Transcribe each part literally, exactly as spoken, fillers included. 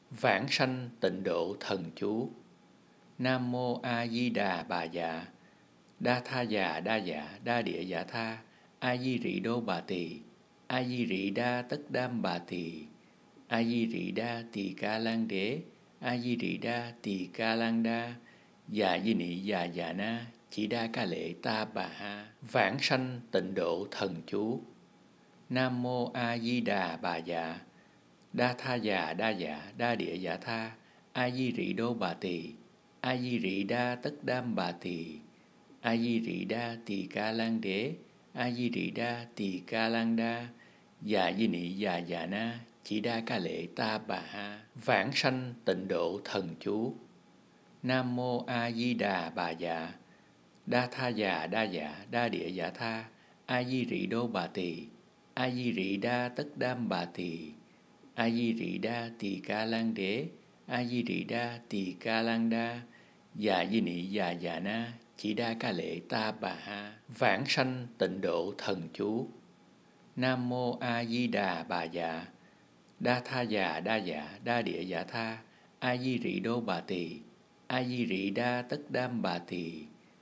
Vãng sanh tịnh độ thần chú. Nam mô A Di Đà Bà Dạ, Đa Tha Già Đa Dạ Đa Địa Dạ Tha, A Di Rị Đô Bà Tỳ, A Di Rị Đa Tất Đam Bà Tỳ, A Di Rị Đa Tỳ Ca Lan Đế, A Di Rị Đa Tỳ Ca Lan Đa, Dạ Di Nị Dạ Dạ Na, Chỉ Đa Ca Lệ Ta Bà Ha. Vãng sanh tịnh độ thần chú. Nam mô A Di Đà Bà Dạ, Đa Tha Già Đa Dạ Đa Địa Dạ Tha, A Di Rị Đô Bà Tỳ, A Di Rị Đa Tất Đam Bà Tỳ, A Di Rị Đa Tỳ Ca Lan Đế, A Di Rị Đa Tỳ Ca Lan Đa, Dạ Di Nị Dạ Dạ Na, Chỉ Đa Ca Lệ Ta Bà Ha. Vãng sanh tịnh độ thần chú. Nam mô A Di Đà Bà Dạ, Đa Tha Già Đa Dạ Đa Địa Dạ Tha, A Di Rị Đô Bà Tỳ, A Di Rị Đa Tất Đam Bà Tỳ, A Di Rị Đa Tỳ Ca Lan Đế, A Di Rị Đa Tỳ Ca Lan Đa, Dạ Di Nị Dạ Dạ Na, Chỉ Đa Ca Lệ Ta Bà Ha. Vãng sanh tịnh độ thần chú. Nam mô A Di Đà Bà Dạ, Đa Tha Già Đa Dạ Đa Địa Dạ Tha, A Di Rị Đô Bà Tỳ, A Di Rị Đa Tất Đam Bà Tỳ,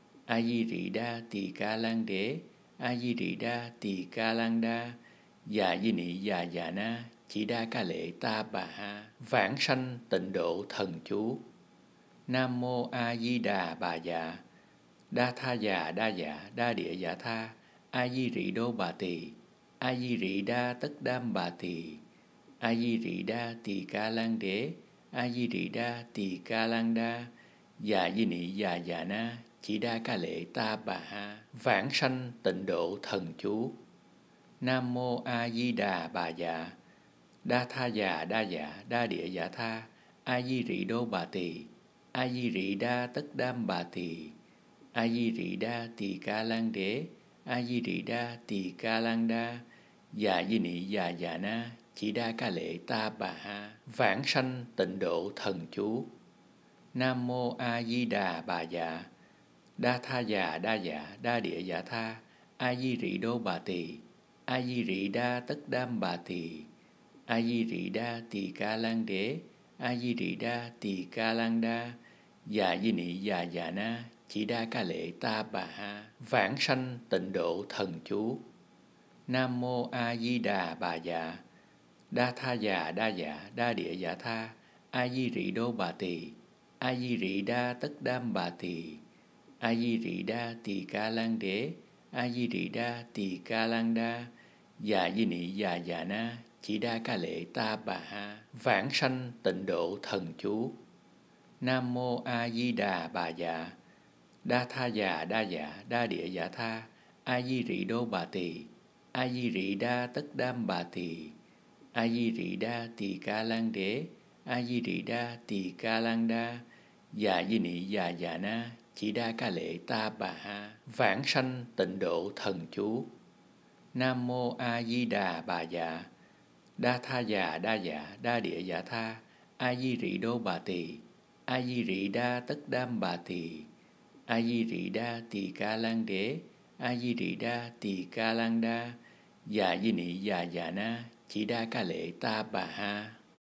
A Di Rị Đa Tỳ Ca Lan Đế, A Di Rị Đa Tỳ Ca Lan Đa, Dạ Di Nị Dạ Dạ Na, Chỉ Đa Ca Lệ Ta Bà Ha. Vãng sanh tịnh độ thần chú. Nam mô A Di Đà Bà Dạ, Đa Tha Già Đa Dạ Đa Địa Dạ Tha, A Di Rị Đô Bà Tỳ, A Di Rị Đa Tất Đam Bà Tỳ, A Di Rị Đa Tỳ Ca Lan Đế, A Di Rị Đa Tỳ Ca Lan Đa, Dạ Di Nị Dạ Dạ Na, Chỉ Đa Ca Lệ Ta Bà Ha. Vãng sanh tịnh độ thần chú. Nam mô A Di Đà Bà Dạ, Đa Tha Già Đa Dạ Đa Địa Dạ Tha, A Di Rị Đô Bà Tỳ, A Di Rị Đa Tất Đam Bà Tỳ, A Di Rị Đa Tỳ Ca Lan Đế, A Di Rị Đa Tỳ Ca Lan Đa, Dạ Di Nị Dạ Dạ Na, Chỉ Đa Ca Lệ Ta Bà Ha. Vãng sanh tịnh độ thần chú. Nam mô A Di Đà Bà Dạ, Đa Tha Già Đa Dạ Đa Địa Dạ Tha, A Di Rị Đô Bà Tỳ, A Di Rị Đa Tất Đam Bà Tỳ, A Di Rị Đa Tỳ Ca Lan Đế, A Di Rị Đa Tỳ Ca Lan Đa, Dạ Di Nị Dạ Dạ Na, Chỉ Đa Ca Lệ Ta Bà Ha. Vãng sanh tịnh độ thần chú. Nam mô A Di Đà Bà Dạ, Đa Tha Già Đa Dạ Đa Địa Dạ Tha, A Di Rị Đô Bà Tỳ, A Di Rị Đa Tất Đam Bà Tỳ, A Di Rị Đa Tỳ Ca Lan Đế, A Di Rị Đa Tỳ Ca Lan Đa, Dạ Di Nị Dạ Dạ Na, Chỉ Đa Ca Lệ Ta Bà Ha. Vãng sanh tịnh độ thần chú. Nam mô A Di Đà Bà Dạ, Đa Tha Già Đa Dạ Đa Địa Dạ Tha, A Di Rị Đô Bà Tỳ, A Di Rị Đa Tất Đam Bà Tỳ, A Di Rị Đa Tỳ Ca Lan Đế, A Di Rị Đa Tỳ Ca Lan Đa, Dạ Di Nị Dạ Dạ Na, Chỉ Đa Ca Lệ Ta Bà Ha. Vãng sanh tịnh độ thần chú. Nam mô A Di Đà Bà Dạ, Đa Tha Già Đa Dạ Đa Địa Dạ Tha, A Di Rị Đô Bà Tỳ, A Di Rị Đa Tất Đam Bà Tỳ, A Di Rị Đa Tỳ Ca Lan Đế, A Di Rị Đa Tỳ Ca Lan Đa, Dạ Di Nị Dạ Dạ Na, Chỉ Đa Ca Lệ Ta Bà Ha.